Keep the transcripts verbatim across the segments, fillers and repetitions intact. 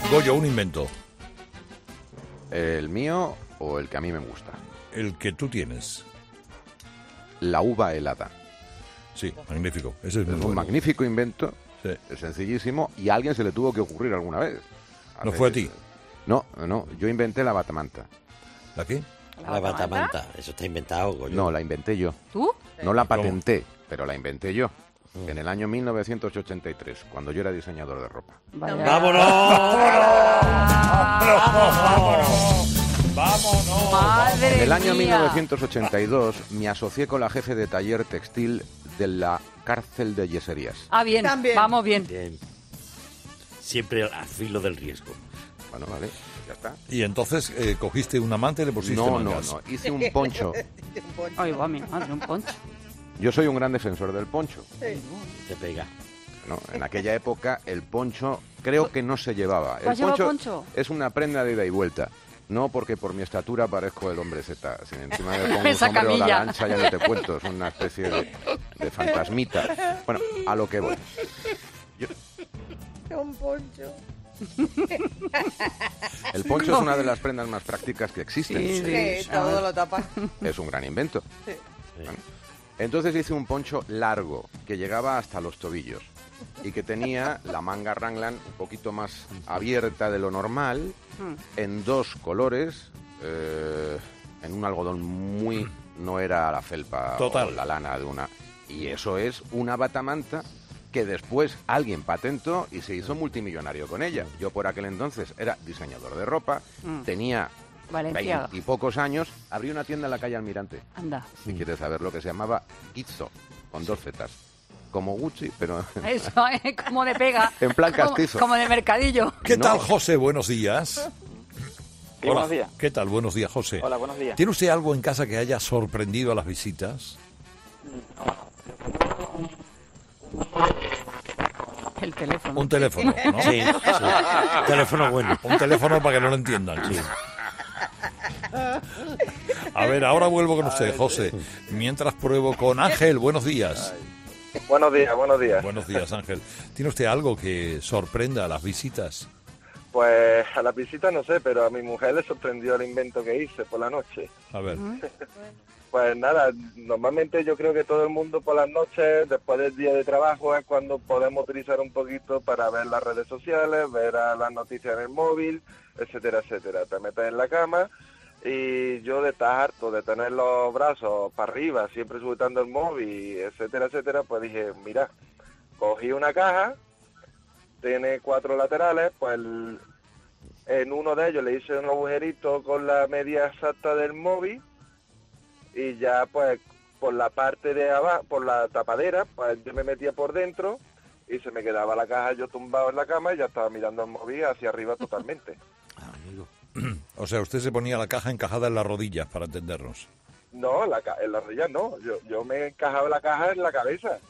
Goyo, un invento. ¿El mío o el que a mí me gusta? El que tú tienes. La uva helada. Sí, magnífico. Ese es, Es muy un bueno. magnífico invento, Sí. es sencillísimo, y a alguien se le tuvo que ocurrir alguna vez. ¿No fue a ti? No, no, yo inventé la batamanta. ¿La qué? La batamanta, eso está inventado, Goyo. No, la inventé yo. ¿Tú? No la ¿Cómo? patenté, pero la inventé yo. En el año mil novecientos ochenta y tres, cuando yo era diseñador de ropa. Vaya. ¡Vámonos! ¡Vámonos! Madre En el año mía. mil novecientos ochenta y dos me asocié con la jefe de taller textil de la cárcel de Yeserías. Ah, bien, También. vamos bien. Bien. Siempre al filo del riesgo. Bueno, vale, ya está. Y entonces eh, cogiste un amante y le pusiste No, no, mangas. no, hice un poncho. Ay, va, mi madre, un poncho. Yo soy un gran defensor del poncho. Te pega. No, en aquella época el poncho creo que no se llevaba. ¿Tú has El llevado poncho, poncho? es una prenda de ida y vuelta. No porque por mi estatura parezco el hombre Z. Si encima me pongo un Esa sombrero de camilla. la ancha ya no te cuento. Es una especie de, de fantasmita. Bueno, a lo que voy. Yo- Un poncho. el poncho es una de las prendas más prácticas que existen. Sí, Que sí. todo lo tapa. Es un gran invento. Sí. Bueno, entonces hice un poncho largo que llegaba hasta los tobillos y que tenía la manga Raglan un poquito más abierta de lo normal, en dos colores, eh, en un algodón muy... no era la felpa Total. o la lana de una... Y eso es una batamanta que después alguien patentó y se hizo multimillonario con ella. Yo por aquel entonces era diseñador de ropa, Mm. tenía Valenciaga. veinte y pocos años, abrí una tienda en la calle Almirante. Anda. Si quieres saber lo que se llamaba Gizzo, con dos zetas. Como Gucci, pero... Eso es como de pega. En plan Como- castizo. Como, de mercadillo. ¿Qué No. tal, José? Buenos días. Sí, buenos días. ¿Qué tal? Buenos días, José. Hola, buenos días. ¿Tiene usted algo en casa que haya sorprendido a las visitas? El teléfono. Un teléfono, ¿no? Sí, sí. Teléfono bueno. Un teléfono para que no lo entiendan. Sí. A ver, ahora vuelvo con usted, José. Mientras pruebo con Ángel. Buenos días. Buenos días, buenos días. Buenos días, Ángel. ¿Tiene usted algo que sorprenda a las visitas? Pues a la visita no sé, pero a mi mujer le sorprendió el invento que hice por la noche. A ver. Pues nada, normalmente yo creo que todo el mundo por las noches, después del día de trabajo, es cuando podemos utilizar un poquito para ver las redes sociales, ver a las noticias en el móvil, etcétera, etcétera. Te metes en la cama y yo de estar harto de tener los brazos para arriba, siempre sujetando el móvil, etcétera, etcétera, pues dije, mira, cogí una caja, tiene cuatro laterales, pues el- en uno de ellos le hice un agujerito con la media exacta del móvil y ya pues por la parte de abajo, por la tapadera, pues yo me metía por dentro y se me quedaba la caja yo tumbado en la cama y ya estaba mirando el móvil hacia arriba totalmente. O sea, usted se ponía la caja encajada en las rodillas, para entendernos. No, la ca- en la rodilla no, yo, yo me encajaba la caja en la cabeza.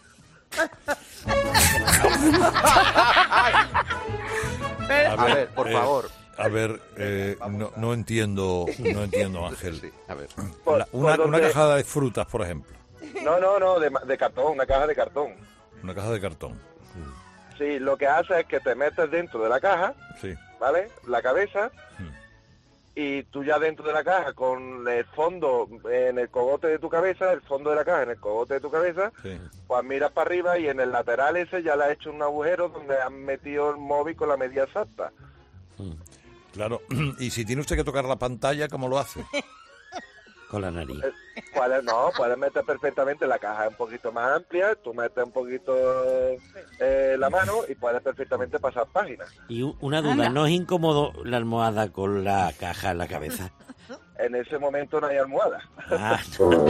A ver, por eh, favor. A ver, eh, no, no entiendo, no entiendo, Ángel. Sí, a ver. Por- La- una, por una donde- caja de frutas, por ejemplo. No, no, no, de, ma- de cartón, una caja de cartón. Una caja de cartón. Sí, lo que hace es que te metes dentro de la caja, Sí. ¿vale? La cabeza, Hmm. y tú ya dentro de la caja, con el fondo en el cogote de tu cabeza, el fondo de la caja en el cogote de tu cabeza, Sí. pues miras para arriba y en el lateral ese ya le has hecho un agujero donde has metido el móvil con la medida exacta. Claro. Y si tiene usted que tocar la pantalla, ¿cómo lo hace? Con la nariz. Eh, Puedes, no, puedes meter perfectamente la caja un poquito más amplia, tú metes un poquito eh, la mano y puedes perfectamente pasar páginas. Y u- una duda, Anda. ¿no es incómodo la almohada con la caja en la cabeza? En ese momento no hay almohada. Ah,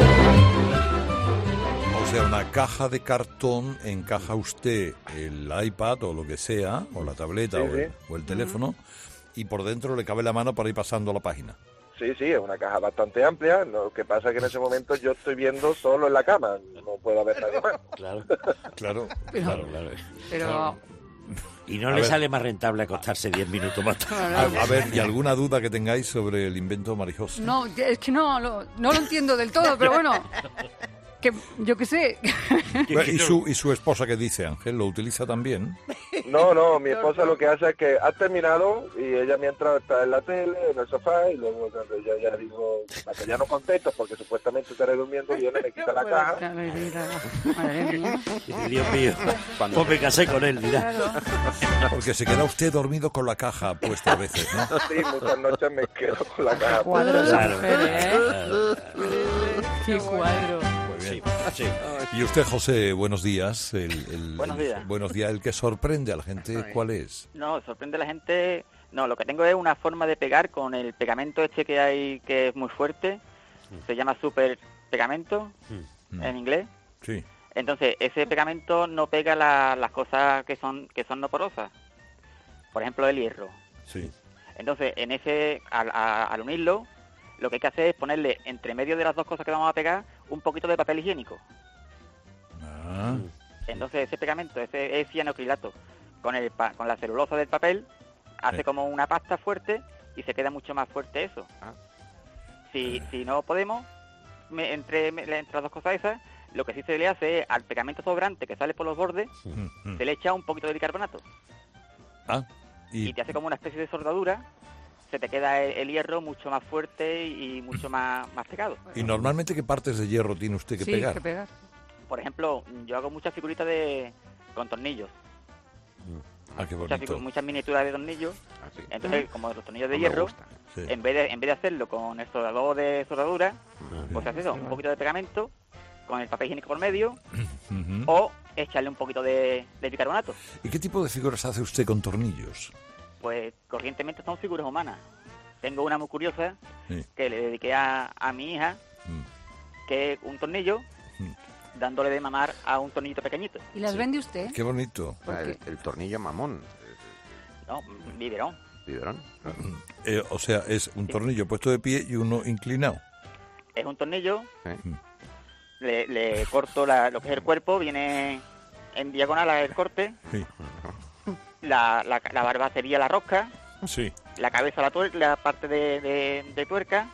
O sea, una caja de cartón encaja usted el iPad o lo que sea, o la tableta Sí, o, el, sí. o el teléfono, y por dentro le cabe la mano para ir pasando la página. Sí, sí, es una caja bastante amplia. Lo que pasa es que en ese momento yo estoy viendo solo en la cama, no puedo ver nadie más. claro, Claro, Pero- claro. claro. Pero... Y no A le ver. sale más rentable acostarse diez minutos más tarde. A, a ver, ¿y alguna duda que tengáis sobre el invento Marijosa? No, es que no, lo- no lo entiendo del todo, pero bueno. Que yo qué sé. ¿Y su, ¿Y su esposa qué dice, Ángel? ¿Lo utiliza también? No, no, mi esposa lo que hace es que ha terminado y ella mientras está en la tele, en el sofá, y luego cuando yo ya digo, para que ya no contesto, porque supuestamente estaré durmiendo, viene, me quita la caja. Madre mía. Dios mío, cuando me casé con él, mira. Claro. Porque se queda usted dormido con la caja puesta a veces, ¿no? Sí, muchas noches me quedo con la caja. Cuadro esa Claro. mujer, ¿eh? Qué cuadro. Muy bien. Sí. Y usted, José, buenos días. El, el- Buenos días. Buenos días. El que sorprende a la gente, ¿cuál es? No, sorprende a la gente. No, lo que tengo es una forma de pegar con el pegamento este que hay, que es muy fuerte. Se llama super pegamento Mm. en inglés. Sí. Entonces, ese pegamento no pega la- las cosas que son que son no porosas. Por ejemplo, el hierro. Sí. Entonces, en ese al, a- al unirlo, lo que hay que hacer es ponerle entre medio de las dos cosas que vamos a pegar un poquito de papel higiénico. Ah, Entonces, ese pegamento, ese es cianocrilato, con el pa- con la celulosa del papel, hace Sí. como una pasta fuerte y se queda mucho más fuerte eso. Ah. Si, si no podemos, me- entre, me- entre las dos cosas esas, lo que sí se le hace es al pegamento sobrante que sale por los bordes, mm, mm. se le echa un poquito de bicarbonato Ah, y y, te hace como una especie de soldadura, se te queda el, el hierro mucho más fuerte y mucho más, más pegado. y normalmente, ¿qué partes de hierro tiene usted que Sí, pegar? que pegar. Por ejemplo, yo hago muchas figuritas de con tornillos, Ah, qué muchas, bonito. figu- muchas miniaturas de tornillos. Así. Entonces, como los tornillos de No me hierro, gusta. Sí. en vez de en vez de hacerlo con el soldador de soldadura, pues hace eso, un poquito de pegamento con el papel higiénico por medio Ujú. o echarle un poquito de, de bicarbonato. ¿Y qué tipo de figuras hace usted con tornillos? Pues corrientemente son figuras humanas. Tengo una muy curiosa Sí. que le dediqué a, a mi hija, Mm. que es un tornillo Mm. dándole de mamar a un tornillito pequeñito. ¿Y las vende usted? Qué bonito. ¿Por Ah, el, qué? el tornillo mamón. No, biberón. ¿Biberón? Eh, o sea, es un tornillo puesto de pie y uno inclinado. Es un tornillo, ¿Eh? le, le corto la- lo que es el cuerpo, viene en diagonal el corte, Sí. la, la, la barba sería la rosca, Sí. la cabeza la, tuer- la parte de, de- de tuerca,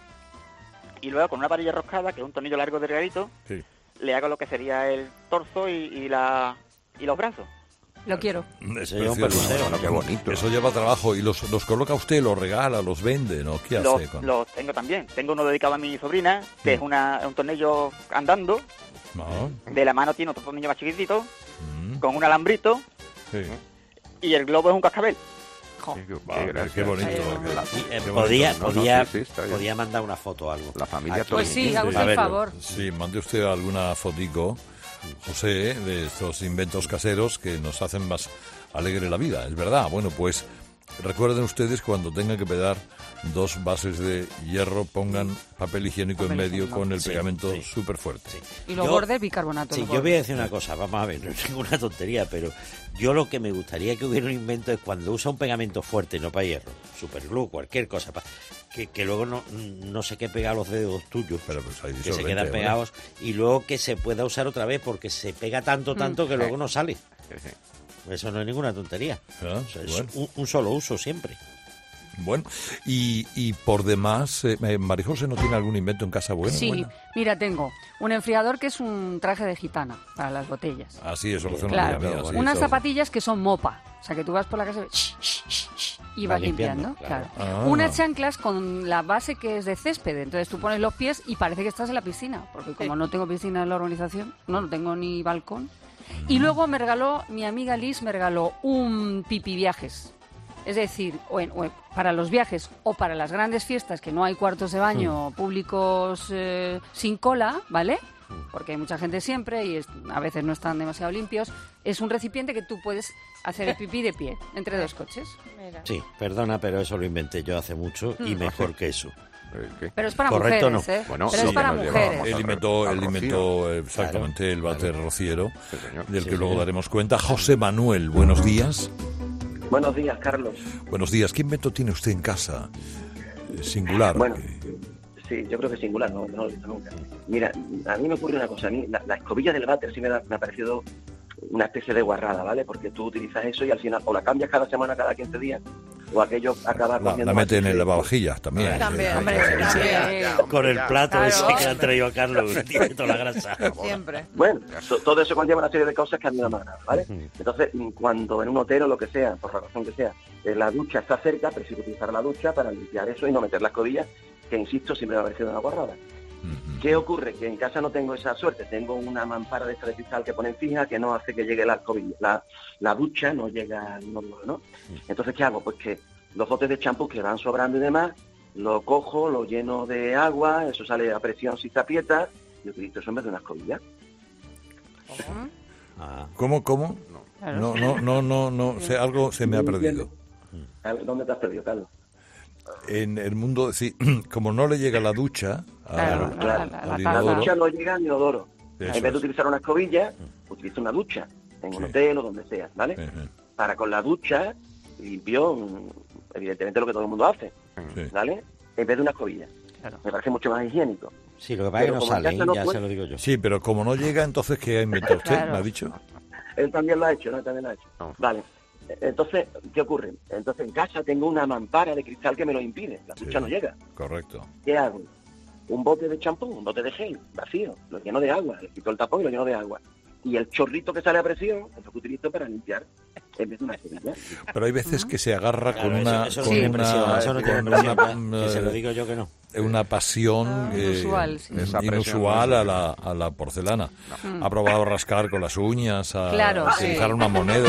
y luego con una varilla roscada, que es un tornillo largo delgadito, Sí. le hago lo que sería el torso y, y la y los brazos. Lo quiero. Es Sería un precioso. pelucero. Bueno, qué bonito. Eso lleva trabajo. ¿Y los, los coloca usted, los regala, los vende, no? ¿Qué hace Los, con...? los tengo también. Tengo uno dedicado a mi sobrina, que es una, un tornillo andando. No. De la mano tiene otro tornillo más chiquitito, Mm, con un alambrito, sí. y el globo es un cascabel. Jo. Sí, qué- Vale, gracias. qué bonito. Ay, qué- La, Y, eh, qué podía, bonito. No, no, podía, sí, sí, está bien. podía mandar una foto o algo. la familia Aquí. Pues sí, Tornillo. haga usted A el verlo. favor. Sí, mande usted alguna fotico, José, de estos inventos caseros que nos hacen más alegre la vida, es verdad. Bueno, pues recuerden ustedes, cuando tengan que pegar dos bases de hierro, pongan papel higiénico en Papel medio higiénico. con el Sí, pegamento sí. súper fuerte. Sí. Y los Yo- bordes, bicarbonato. Sí, los yo voy a bordes. decir una cosa, vamos a ver, no es ninguna tontería, pero yo lo que me gustaría que hubiera un invento es cuando usa un pegamento fuerte, no para hierro, superglue, cualquier cosa, pa- que, que luego no, no sé qué pega a los dedos tuyos, Pero pues ahí que se disolvente, quedan hombre. pegados, y luego que se pueda usar otra vez porque se pega tanto, tanto que luego no sale. Sí, sí. Eso no es ninguna tontería. Ah, O sea, es bueno. un, un solo uso siempre. Bueno, y, y por demás, eh, eh, Marijose no tiene algún invento en casa bueno. Sí, Buena? mira, tengo un enfriador que es un traje de gitana para las botellas. Ah, sí, eso lo hace una Claro, amiga mía, sí, unas eso- zapatillas que son mopa. O sea, que tú vas por la casa y, sh, sh, sh, sh, y Vas vas limpiando. limpiando, claro. claro. Ah. Unas chanclas con la base que es de césped. Entonces tú pones los pies y parece que estás en la piscina. Porque como no tengo piscina en la organización, no, no tengo ni balcón. Y luego me regaló, mi amiga Liz me regaló un pipi viajes. Es decir, o en- o en- para los viajes o para las grandes fiestas que no hay cuartos de baño públicos eh, sin cola, ¿vale? Porque hay mucha gente siempre y es- a veces no están demasiado limpios. Es un recipiente que tú puedes hacer el pipí de pie entre dos coches. Sí, perdona, pero eso lo inventé yo hace mucho y mejor que eso. ¿Eh, qué? Pero es para Correcto, mujeres, no. ¿eh? Bueno, Pero sí, es para nos mujeres. llevamos. Él Al- inventó, al él rocío. inventó eh, exactamente el váter rociero, Sí, señor. del Sí, que luego señor. daremos cuenta. José Manuel, buenos días. Buenos días, Carlos. Buenos días. ¿Qué invento tiene usted en casa? Eh, Singular. Bueno, Eh, sí, yo creo que singular, no, no lo he visto nunca. Mira, a mí me ocurre una cosa, a mí la, la escobilla del váter sí me, da- me ha parecido una especie de guarrada, ¿vale? Porque tú utilizas eso y al final o la cambias cada semana, cada quince días, o aquello acaba La, cogiendo la mete en más- el lavavajillas también. También, Eh, hombre, eh, también. Con el plato Claro. ese que le han traído a Carlos, que tiene toda la grasa. Siempre. Bueno, to- todo eso conlleva una serie de cosas que a mí no me agradan, ¿vale? Entonces, mm, cuando en un hotel o lo que sea, por la razón que sea, eh, la ducha está cerca, prefiero utilizar la ducha para limpiar eso y no meter las escobillas, que insisto, siempre me ha parecido una guarrada. Ujú. ¿Qué ocurre? Que en casa no tengo esa suerte, tengo una mampara de esta de cristal que ponen fija que no hace que llegue la escobilla, la, la ducha no llega al nódulo, ¿no? Entonces, ¿qué hago? Pues que los botes de champú que van sobrando y demás, lo cojo, lo lleno de agua, eso sale a presión si se aprieta, y utilizo eso en vez de una escobilla. Ah, ¿Cómo, cómo? Claro. No, no, no, no, no, sé, algo se me ha perdido. ¿Dónde te has perdido, Carlos? En el mundo, sí, como no le llega la ducha a- Claro, al- claro. al la- la La inodoro, ducha no llega al inodoro. Eso En vez de es. utilizar una escobilla, utilizo una ducha, en un Sí. hotel o donde sea, ¿vale? Ujú. Para con la ducha, limpio, mm, evidentemente lo que todo el mundo hace, Sí. ¿vale? En vez de una escobilla. Claro. Me parece mucho más higiénico. sí, lo que pasa es que Pero no como en salen, casa no ya puede- se lo digo yo. Sí, pero como no llega, entonces, ¿qué ha inventado usted? Claro. ¿Me ha dicho? Él también lo ha hecho, ¿no? Él también lo ha hecho. No. Vale. Entonces, ¿qué ocurre? Entonces, en casa tengo una mampara de cristal que me lo impide. La Sí. ducha no llega. Correcto. ¿Qué hago? Un bote de champú, un bote de gel, vacío, lo lleno de agua, le quito el tapón y lo lleno de agua. Y el chorrito que sale a presión es lo que utilizo para limpiar en vez de una escobilla. Pero hay veces que se agarra Claro, con eso- una, eso no con tiene una, presión, eso no tiene con presión, una, ya, que se lo eh, digo yo que no. una pasión Ah, eh, inusual, sí. Esa presión inusual no es- a la, a la porcelana. Ha probado rascar con las uñas, a Claro, a sí. dibujar una moneda.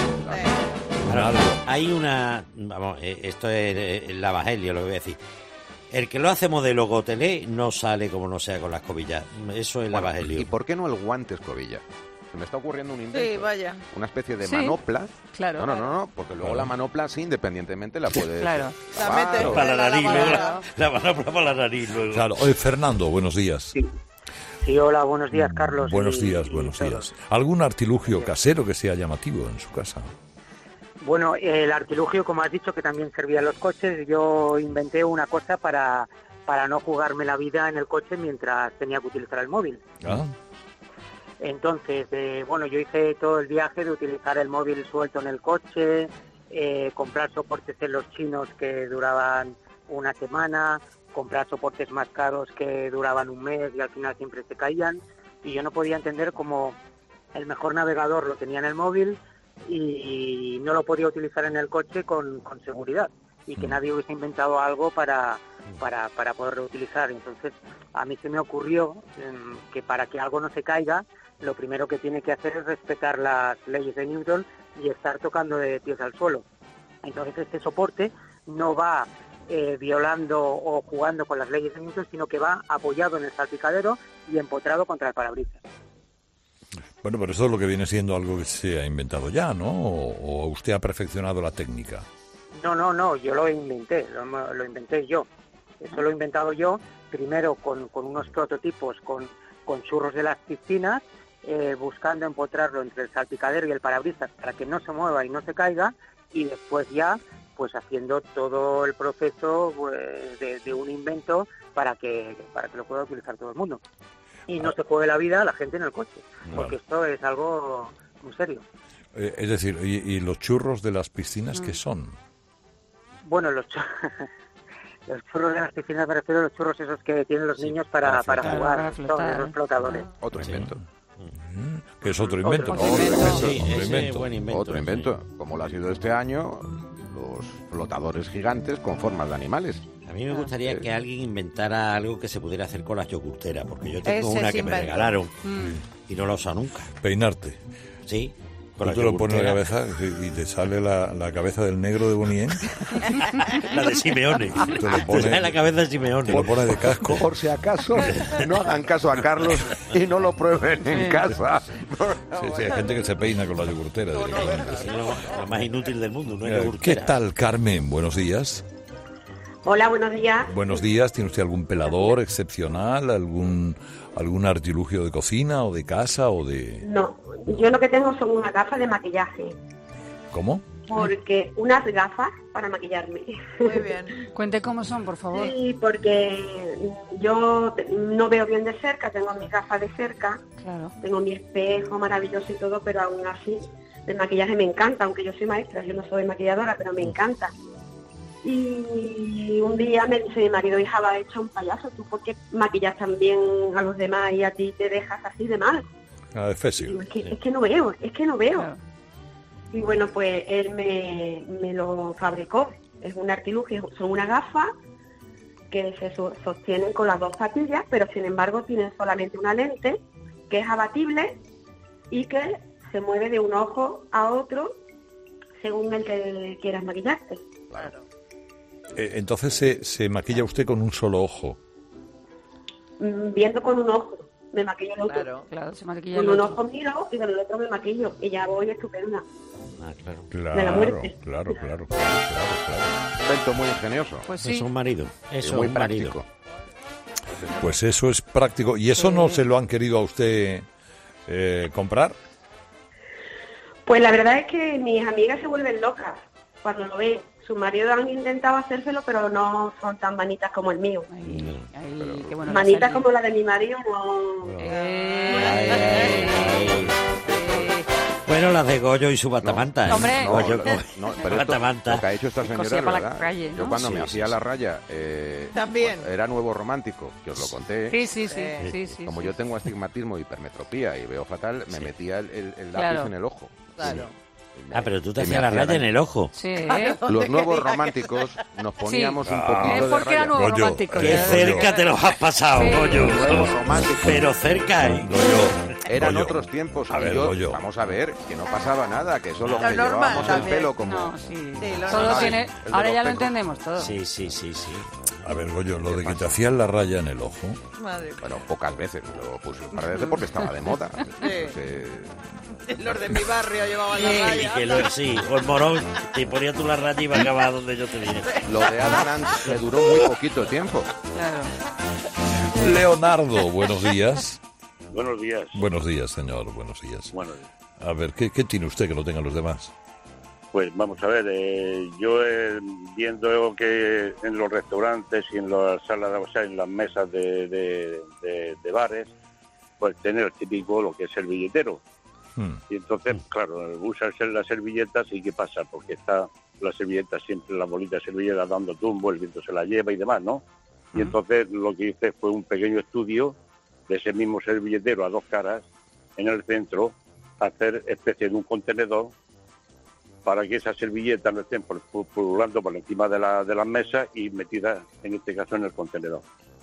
un Ahora, algo. hay una, vamos, eh, esto es eh, el lavagelio, lo que voy a decir. El que lo hace modelo gotelé no sale como no sea con la escobilla. Eso es Bueno, lavagelio. ¿y por qué no el guante escobilla? Se me está ocurriendo un invento. Sí, vaya. Una especie de Sí. manopla. Claro. No, no, no, no, porque luego la manopla sí, independientemente la puedes Claro. La lavar metes o- Para la nariz, luego lavadora. la, la manopla para la nariz luego. Claro. Oye, Fernando, buenos días. Sí, hola, buenos días, Carlos. Buenos y- días, y buenos todos. días. ¿Algún artilugio casero que sea llamativo en su casa? Bueno, el artilugio, como has dicho, que también servía en los coches, yo inventé una cosa para, para no jugarme la vida en el coche mientras tenía que utilizar el móvil. ¿Ah? Entonces, eh, bueno, yo hice todo el viaje de utilizar el móvil suelto en el coche, eh, comprar soportes en los chinos que duraban una semana, comprar soportes más caros que duraban un mes y al final siempre se caían. Y yo no podía entender cómo el mejor navegador lo tenía en el móvil y no lo podía utilizar en el coche con, con seguridad y que nadie hubiese inventado algo para, para, para poderlo utilizar. Entonces, a mí se me ocurrió em, que para que algo no se caiga, lo primero que tiene que hacer es respetar las leyes de Newton y estar tocando de pies al suelo. Entonces, este soporte no va eh, violando o jugando con las leyes de Newton, sino que va apoyado en el salpicadero y empotrado contra el parabrisas. Bueno, pero eso es lo que viene siendo algo que se ha inventado ya, ¿no? ¿O, o usted ha perfeccionado la técnica? No, no, no, yo lo inventé, lo, lo inventé yo. Eso lo he inventado yo, primero con, con unos prototipos, con, con churros de las piscinas, eh, buscando empotrarlo entre el salpicadero y el parabrisas para que no se mueva y no se caiga, y después ya, pues haciendo todo el proceso pues, de, de un invento para que, para que lo pueda utilizar todo el mundo. Y no se juegue la vida a la gente en el coche, porque esto es algo muy serio. Eh, es decir, ¿y, y los churros de las piscinas qué son? Bueno, los, chu- los churros de las piscinas, me refiero a los churros esos que tienen los Sí, niños para, para para flotar. jugar, Para son flotar. esos flotadores. Otro Sí. invento. Mm, Que es otro invento. Otro invento. Sí, Otro ese invento. buen invento. Otro invento. Como lo ha sido este año, los flotadores gigantes con formas de animales. A mí me gustaría que alguien inventara algo que se pudiera hacer con las yogurteras, porque yo tengo Ese una es que me invento. regalaron Mm. y no la he usado nunca. Peinarte. Sí, Tú con la te lo pones en la yogurtera. cabeza y te sale la, la cabeza del negro de Bonien, La de Simeone. lo Te pone- sale la cabeza de Simeone. te lo pones de casco. Por si acaso, no hagan caso a Carlos y no lo prueben en casa. Sí, sí, hay gente que se peina con la yogurtera. directamente. Es lo, lo más inútil del mundo, no hay Eh, ¿Qué yogurtera. tal, Carmen? Buenos días. Hola, buenos días. Buenos días. ¿Tiene usted algún pelador excepcional? ¿Algún algún artilugio de cocina o de casa o de...? No, yo lo que tengo son unas gafas de maquillaje, ¿Cómo? porque unas gafas para maquillarme. Muy bien. Cuente cómo son, por favor. Sí, porque yo no veo bien de cerca, tengo mis gafas de cerca, Claro. tengo mi espejo maravilloso y todo, pero aún así el maquillaje me encanta, aunque yo soy maestra, yo no soy maquilladora, pero me encanta. Y un día me dice mi marido, hija, va hecho un payaso, ¿tú por qué maquillas también a los demás y a ti te dejas así de mal? Ah, es, Digo, es, que, es que no veo, es que no veo. Claro. Y bueno, pues él me, me lo fabricó. Es un artilugio, son unas gafas que se so- sostienen con las dos patillas, pero sin embargo tienen solamente una lente que es abatible y que se mueve de un ojo a otro según el que quieras maquillarte. Claro. Eh, entonces se, se maquilla usted con un solo ojo. Mm, Viendo con un ojo, me maquillo el otro. Claro. Claro, se maquilla Con el un otro. ojo miro y con el otro me maquillo y ya voy estupenda. Ah, claro. De la Claro, muerte. claro, claro, claro, claro, claro. Invento muy ingenioso. Pues Eso es sí. un marido. y Eso muy es un marido. práctico. Pues eso es práctico. ¿Y eso Sí. no se lo han querido a usted eh, comprar? Pues la verdad es que mis amigas se vuelven locas cuando lo ven. Sus maridos han intentado hacérselo, pero no son tan manitas como el mío. Ahí, ahí, qué bueno. Manitas Rosalía. como la de mi marido, no. Eh, Ay, ay, ay. eh, Bueno, las de Goyo y su batamanta. ¿eh? Hombre. No, Goyo lo- con- no, pero esto, batamanta. lo que ha hecho esta señora, Cosía es para la verdad. calle, Yo ¿no? cuando Sí, me sí, hacía sí. la raya, eh, También. era nuevo romántico, que os lo conté. Sí, sí, sí, Eh, sí, sí, Como sí. yo tengo astigmatismo, hipermetropía y veo fatal, me metía el, el- el lápiz Claro. en el ojo. Claro. Y me- Ah, pero tú te y me hacías la hacía raya en daño. el ojo. Sí, ¿eh? Los nuevos románticos nos poníamos un Ah. poquito Es de porque era raya. nuevo Goyo, romántico. qué Qué ya. cerca te los has pasado, Sí. Goyo. Nuevos románticos. Pero cerca, ¿eh? Goyo, Eran Goyo. otros tiempos. A y ver, yo, Goyo. vamos a ver, que no pasaba nada, que solo Lo que normal llevábamos el también. pelo como... No, sí. Sí, lo Solo normal. tiene... El de Ahora los ya lo pecos. entendemos todo. Sí, sí, sí, sí. A ver, Goyo, lo de que te hacían la raya en el ojo. Madre Bueno, pocas veces, lo puse un par de veces porque estaba de moda. Entonces, mía. Los de mi barrio llevaban la Y raya. que lo, sí, o el morón, te ponía tú la raya y iba a acabar donde yo te dije. lo de Adnan me duró muy poquito tiempo. Claro. Leonardo, buenos días. Buenos días. Buenos días, señor, buenos días. Bueno, A ver, ¿qué, qué tiene usted que no tengan los demás? pues vamos a ver, eh, yo eh, viendo que en los restaurantes y en las salas, o sea, en las mesas de, de, de- de bares, pues tener típico lo que es el billetero. Hmm. Y entonces, claro, usas las servilletas y ¿qué pasa? Porque está la servilleta siempre, la bolita de servilleta dando tumbo, el viento se la lleva y demás, ¿no? Y entonces lo que hice fue un pequeño estudio de ese mismo servilletero a dos caras, en el centro, hacer especie de un contenedor para que esas servilletas no estén por- por- pululando por encima de, la, de las mesas y metidas, en este caso, en el contenedor.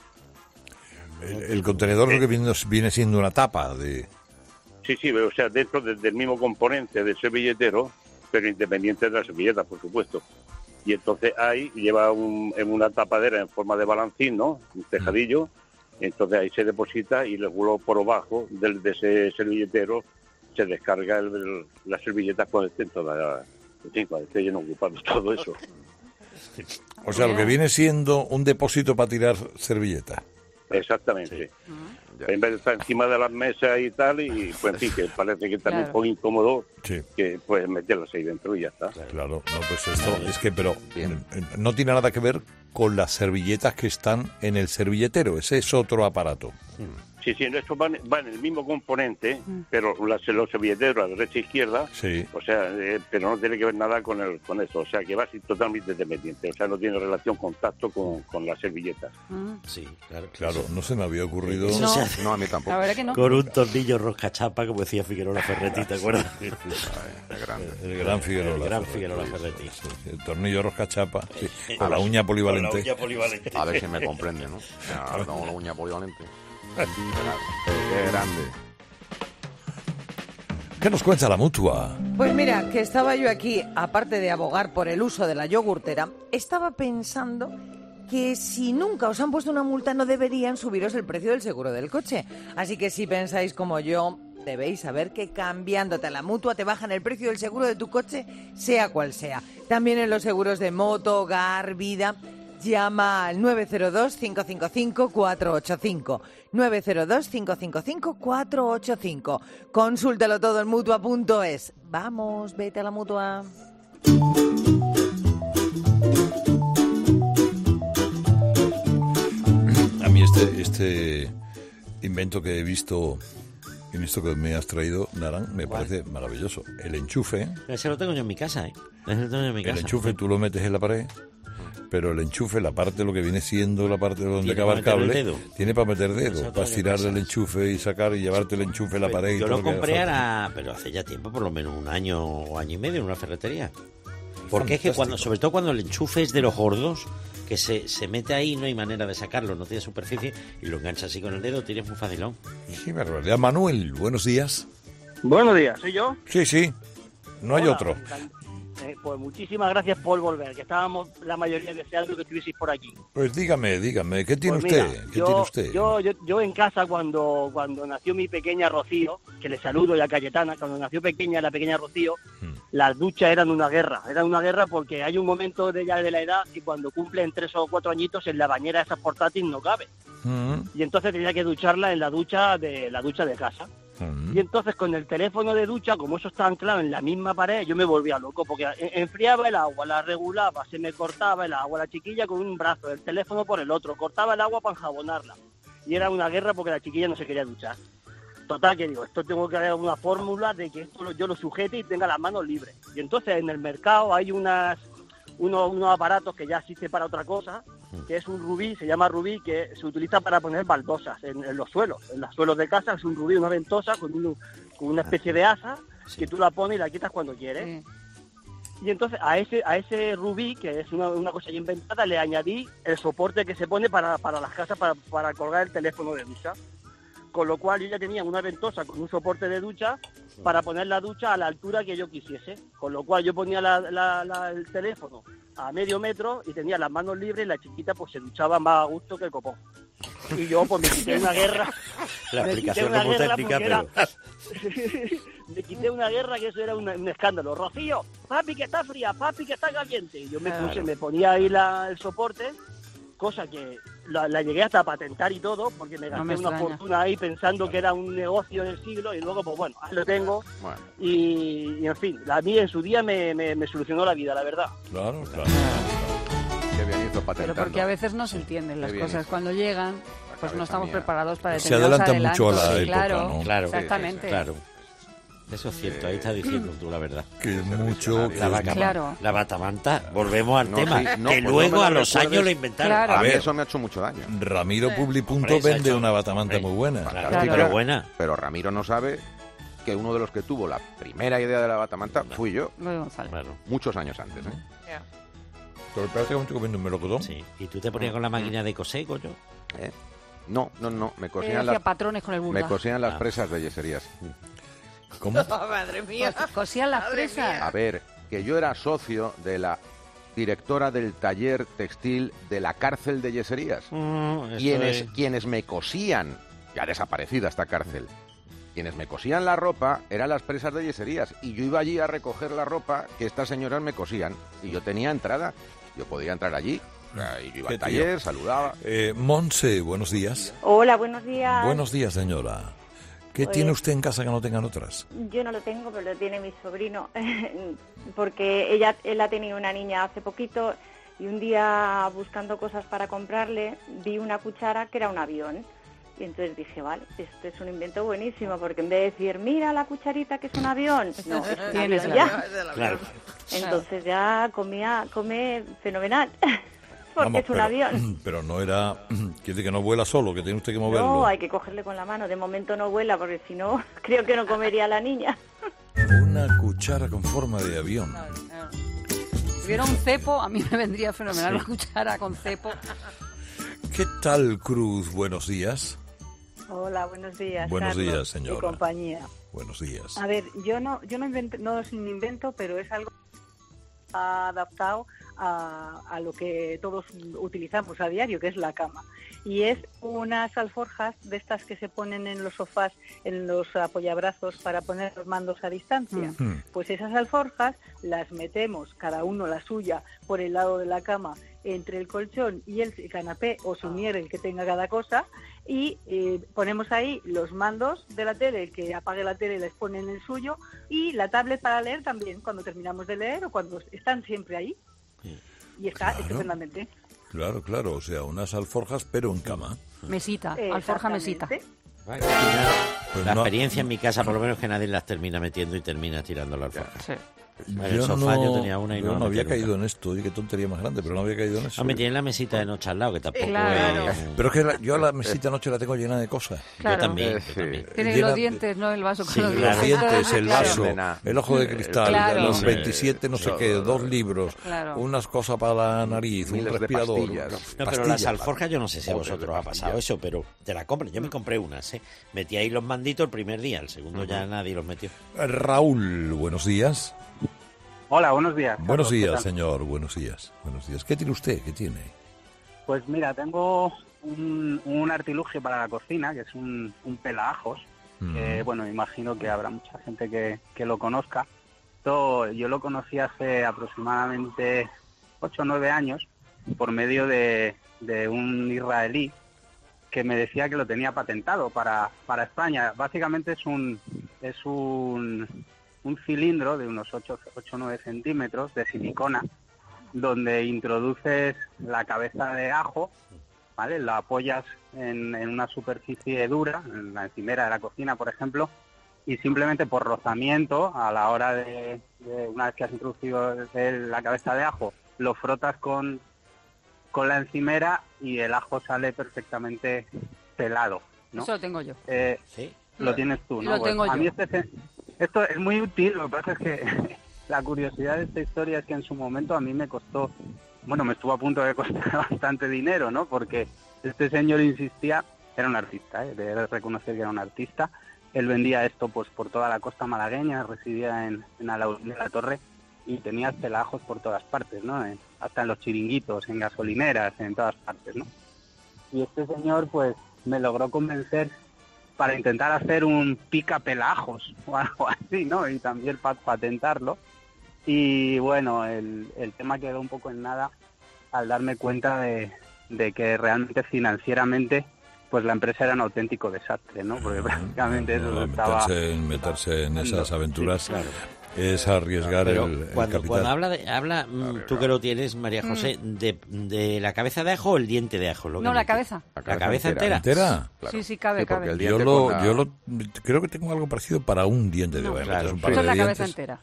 El, el contenedor lo que viene, viene siendo una tapa de... Sí, sí, o sea, dentro de- del mismo componente del servilletero, pero independiente de la servilleta, por supuesto. Y entonces ahí lleva un, en una tapadera en forma de balancín, ¿no? Un tejadillo. Y entonces ahí se deposita y luego por abajo del, de ese servilletero se descarga el, el- las servilletas cuando estén todas, en fin, cuando esté lleno ocupado todo eso. O sea, lo que viene siendo un depósito para tirar servilleta. Exactamente. Ya. En vez de estar encima de las mesas y tal, y pues en fin, que parece que también Claro. un poco incómodo, Sí, que pues meterlas ahí dentro y ya está. claro. No, pues esto es que, pero Bien. eh, no tiene nada que ver con las servilletas que están en el servilletero. Ese es otro aparato. Sí, sí, eso va, en- va en el mismo componente, pero las, los servilleteros a derecha e izquierda, Sí. o sea, eh, pero no tiene que ver nada con el, con eso, o sea, que va así totalmente independiente, o sea, no tiene relación, contacto con, con las servilletas. Mm. Sí, claro. Claro, no se me había ocurrido... Eso No. se hace No, a mí La tampoco. verdad que no. con un tornillo roscachapa, como decía Figueroa Ferretti, ¿te acuerdas? Ay, qué grande. El gran Figueroa. El gran Figueroa Ferretti. Sí, sí, el tornillo roscachapa, sí, con la uña polivalente. Con la uña polivalente. A ver si me comprende, ¿no? Ahora tengo la uña polivalente. Qué grande. ¿Qué nos cuenta la Mutua? Pues mira, que estaba yo aquí, aparte de abogar por el uso de la yogurtera, estaba pensando que si nunca os han puesto una multa no deberían subiros el precio del seguro del coche. Así que si pensáis como yo, debéis saber que cambiándote a la Mutua te bajan el precio del seguro de tu coche, sea cual sea. También en los seguros de moto, hogar, vida. Llama al nueve cero dos, cinco cinco cinco, cuatro ocho cinco. nueve cero dos, cinco cinco cinco, cuatro ocho cinco. Consúltalo todo en mutua punto es. Vamos, vete a la Mutua. A mí este, este invento que he visto, en esto que me has traído, Narán, me parece maravilloso. El enchufe, Ese lo tengo yo en mi casa, ¿eh? Ese lo tengo yo en mi el casa. enchufe tú lo metes en la pared pero el enchufe, la parte, lo que viene siendo la parte donde Tiene acaba para el meter el cable, dedo. tiene para meter Eso dedo, es para otra estirar cosa. el enchufe y sacar y llevarte el enchufe en la pared. y Yo todo lo que haga compré falta. ahora, pero hace ya tiempo, por lo menos un año o año y medio, en una ferretería. Porque es que Fantástico. cuando, sobre todo cuando el enchufe es de los gordos, que se, se mete ahí, no hay manera de sacarlo, no tiene superficie, y lo engancha así con el dedo, tienes muy facilón. Sí, barbaridad. Manuel, buenos días. Buenos días, ¿soy yo? Sí, sí, no hay Hola, otro. Eh, pues muchísimas gracias por volver, que estábamos la mayoría deseando que estuvieseis por aquí. Pues dígame, dígame, ¿qué tiene Pues mira, usted? ¿Qué yo, tiene usted? Yo, yo, yo en casa cuando, cuando nació mi pequeña Rocío, que le saludo ya Cayetana, cuando nació pequeña la pequeña Rocío, Hmm. las duchas eran una guerra, eran una guerra porque hay un momento de ya de la edad que cuando cumplen tres o cuatro añitos en la bañera esa portátil no cabe. Mm, Y entonces tenía que ducharla en la ducha de la ducha de casa. mm. Y entonces con el teléfono de ducha, como eso está anclado en la misma pared, yo me volvía loco, porque en- enfriaba el agua, la regulaba, se me cortaba el agua, la chiquilla con un brazo, el teléfono por el otro, cortaba el agua para enjabonarla. Y era una guerra porque la chiquilla no se quería duchar. Total, que digo, esto tengo que hacer una fórmula de que esto lo- yo lo sujete y tenga las manos libres. Y entonces en el mercado hay unas unos, unos aparatos que ya existen para otra cosa, que es un rubí, se llama rubí, que se utiliza para poner baldosas en, en los suelos. En los suelos de casa es un rubí, una ventosa con, un- con una especie de asa que tú la pones y la quitas cuando quieres. Y entonces a ese a ese rubí, que es una, una cosa ya inventada, le añadí el soporte que se pone para, para las casas para, para colgar el teléfono de ducha. Con lo cual yo ya tenía una ventosa con un soporte de ducha para poner la ducha a la altura que yo quisiese. Con lo cual yo ponía la- la- la- el teléfono a medio metro y tenía las manos libres y la chiquita pues se duchaba más a gusto que el copón. Y yo pues me quité una guerra. La me quité explicación una como guerra técnica, porque era- pero... me quité una guerra que eso era un, un escándalo. Rocío, papi que está fría, papi que está caliente. Y yo me Claro. puse, me ponía ahí la- el soporte, cosa que la, la llegué hasta a patentar y todo, porque me No gasté me una extraña. fortuna ahí pensando que era un negocio del siglo y luego pues bueno, ahí lo tengo. Bueno, Y, y, en fin, a mí en su día me, me- me solucionó la vida, la verdad. Claro, claro. qué bien hizo Pero patentando. porque a veces no se entienden las Qué bien cosas. hizo. Cuando llegan, pues no cabeza estamos mía. preparados para Se determinados adelanta mucho a la adelantos. Sí, época, claro, ¿no? Claro, exactamente. Claro. Eso es cierto, ahí está diciendo tú la verdad. Que es mucho... que La, es- vaca, Claro. la batamanta, volvemos al No, tema, sí, no, que pues no luego me lo a los recuerdes. años lo inventaron. Claro. A A mí ver. eso me ha hecho mucho daño. Ramiro Publi Punto Hombre, se ha vende hecho- una batamanta hombre, muy buena. Claro, Claro, pero pero- buena. Pero Ramiro no sabe que uno de los que tuvo la primera idea de la batamanta fui yo, Luis González. Claro. muchos años antes. ¿eh? Pero espérate que me estoy comiendo un melocotón. Sí. ¿Y tú te ponías con la máquina de coser, coño? ¿Eh? No, no, no, me Eh, cosían, hacía las, patrones con el me burda. cosían las Ah. presas de yeserías. ¿Cómo? Madre mía. Cos- Cosían las Madre fresas. A ver, que yo era socio de la directora del taller textil de la cárcel de yeserías. Mm, eso Quienes, es- quienes me cosían, ya desaparecida esta cárcel, quienes me cosían la ropa eran las presas de yeserías. Y yo iba allí a recoger la ropa que estas señoras me cosían. Y yo tenía entrada. Yo podía entrar allí. O sea, y yo iba Qué al tío. taller, saludaba. Eh, Monse, buenos días. Hola, buenos días. Buenos días, señora. ¿Qué Pues- tiene usted en casa que no tengan otras? Yo no lo tengo, pero lo tiene mi sobrino, porque ella él ha tenido una niña hace poquito y un día buscando cosas para comprarle vi una cuchara que era un avión. Y entonces dije, vale, este es un invento buenísimo, porque en vez de decir, mira la cucharita que es un avión, no, es un Tienes avión el ya. Claro. Entonces ya comía, come fenomenal, porque Vamos, es un pero, avión. Pero no era... Quiere decir que no vuela solo, que tiene usted que moverlo. No, hay que cogerle con la mano. De momento no vuela, porque si no, creo que no comería la niña. Una cuchara con forma de avión. Si hubiera un cepo, a mí me vendría fenomenal Sí. una cuchara con cepo. ¿Qué tal, Cruz? Buenos días. Hola, buenos días. Buenos Carlos días, señora. Y compañía. Buenos días. A ver, yo no, yo no invento, no es un invento, pero es algo adaptado a, a lo que todos utilizamos a diario, que es la cama. Y es unas alforjas de estas que se ponen en los sofás, en los apoyabrazos para poner los mandos a distancia. Mm. Pues esas alforjas las metemos, cada uno la suya, por el lado de la cama, entre el colchón y el canapé o sumier, el que tenga cada cosa, y eh, ponemos ahí los mandos de la tele, el que apague la tele les pone en el suyo, y la tablet para leer también, cuando terminamos de leer o cuando están siempre ahí. Y está Claro. estupendamente. Claro, claro, o sea, unas alforjas, pero en cama. Mesita, alforja mesita. Pues Pues la no- experiencia en mi casa, por lo menos, que nadie las termina metiendo y termina tirando la alforja. Sí. En el Yo sofá no, yo tenía una y yo no no la había metí nunca. caído en esto, y qué tontería más grande, pero no había caído en eso. Ah, me tiene la mesita de noche al lado, que tampoco Claro. es... Pero es que la- yo la mesita noche la tengo llena de cosas. Claro. Yo también, Eh, yo sí. también. Tiene Llena los de- dientes, ¿no? El vaso con Sí, los Los claro. dientes, el Claro. vaso, Nena. el ojo de cristal, Claro. los Sí. veintisiete no sé Yo- qué, dos libros, Claro. unas cosas para la nariz, un Miles de respirador. pastillas. unas No, pero pastillas. las alforjas yo no sé si a Botes de vosotros ha pasado pastillas. eso, pero te la compras. Yo me compré unas, ¿eh? Metí ahí los manditos el primer día, el segundo ya nadie los metió. Raúl, buenos días. Hola, buenos días. Buenos Carlos, ¿qué días, tal? señor, buenos días. Buenos días. ¿Qué tiene usted? ¿Qué tiene? Pues mira, tengo un, un artilugio para la cocina, que es un, un pelaajos, que Mm. bueno, imagino que habrá mucha gente que, que lo conozca. Esto yo lo conocí hace aproximadamente ocho o nueve años por medio de, de un israelí que me decía que lo tenía patentado para, para España. Básicamente es un es un, un cilindro de unos ocho o nueve centímetros de silicona, donde introduces la cabeza de ajo, ¿vale? La apoyas en, en una superficie dura, en la encimera de la cocina, por ejemplo, y simplemente por rozamiento, a la hora de, de una vez que has introducido el- la cabeza de ajo, lo frotas con, con la encimera y el ajo sale perfectamente pelado, ¿no? Eso lo tengo yo. Eh, ¿Sí? Lo tienes tú, ¿no? Lo tengo a yo. mí este se- esto es muy útil, lo que pasa es que la curiosidad de esta historia es que en su momento a mí me costó, bueno, me estuvo a punto de costar bastante dinero, ¿no? Porque este señor insistía, era un artista, ¿eh? De reconocer que era un artista. Él vendía esto pues por toda la costa malagueña, residía en, en Alaurín de la Torre y tenía pelajos por todas partes, ¿no? En- hasta en los chiringuitos, en gasolineras, en todas partes, ¿no? Y este señor pues me logró convencer para intentar hacer un pica pelajos o algo así, ¿no? Y también para patentarlo. Y bueno, el, el tema quedó un poco en nada al darme cuenta de, de que realmente financieramente pues la empresa era un auténtico desastre, ¿no? Porque prácticamente eso No, estaba... meterse, en, meterse en esas aventuras Sí, claro. es arriesgar Pero el, el cuando, capital. cuando habla, de, habla mm, tú que lo tienes, María José, de, de la cabeza de ajo o el diente de ajo. Lo que No, la metes? cabeza. La cabeza entera. ¿Entera? Sí, sí, cabe, cabe. Yo, lo, yo lo, creo que tengo algo parecido para un diente de No, vaina. claro. Un par Eso es de la cabeza dientes. entera.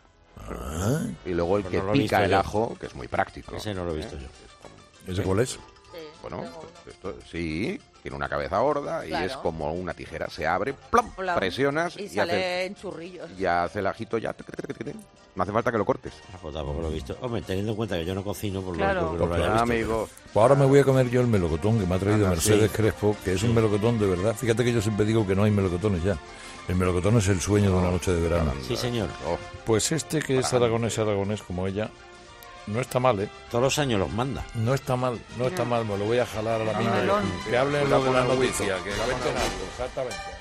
Ah. Y luego el Pues que no lo he visto pica el yo. ajo, que es muy práctico. Ese no lo he visto yo. ¿Ese cuál es? Bueno, pues esto, sí, tiene una cabeza gorda y Claro. es como una tijera. Se abre, plom, Plom, presionas y y, sale hace, en churrillos. ya hace el ajito ya. No hace falta que lo cortes. Ah, pues tampoco lo he visto. Hombre, teniendo en cuenta que yo no cocino, por Claro. lo porque no lo Pues haya visto. amigo. Pues ahora me voy a comer yo el melocotón que me ha traído Anda, Mercedes sí. Crespo, que es un melocotón de verdad. Fíjate que yo siempre digo que no hay melocotones ya. El melocotón es el sueño de una noche de verano. Sí, señor. Oh, Pues este que es aragonés, aragonés como ella, no está mal, ¿eh? Todos los años los manda. No está mal, no está mal, me lo voy a jalar a la misma. melón. Que hablen Cuidado lo de con la el noticia, huito. que Cuidado con cuenten el algo, exactamente.